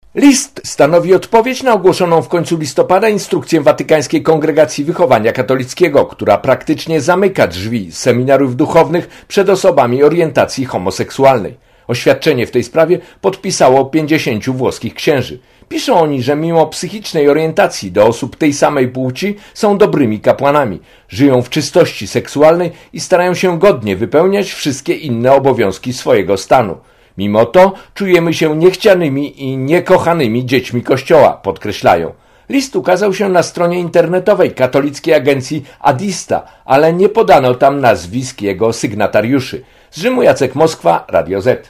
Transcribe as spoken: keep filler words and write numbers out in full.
List stanowi odpowiedź na ogłoszoną w końcu listopada instrukcję Watykańskiej Kongregacji Wychowania Katolickiego, która praktycznie zamyka drzwi seminariów duchownych przed osobami orientacji homoseksualnej. Oświadczenie w tej sprawie podpisało pięćdziesięciu włoskich księży. Piszą oni, że mimo psychicznej orientacji do osób tej samej płci są dobrymi kapłanami, żyją w czystości seksualnej i starają się godnie wypełniać wszystkie inne obowiązki swojego stanu. Mimo to czujemy się niechcianymi i niekochanymi dziećmi Kościoła, podkreślają. List ukazał się na stronie internetowej katolickiej agencji Adista, ale nie podano tam nazwisk jego sygnatariuszy. Z Rzymu Jacek Moskwa, Radio Z.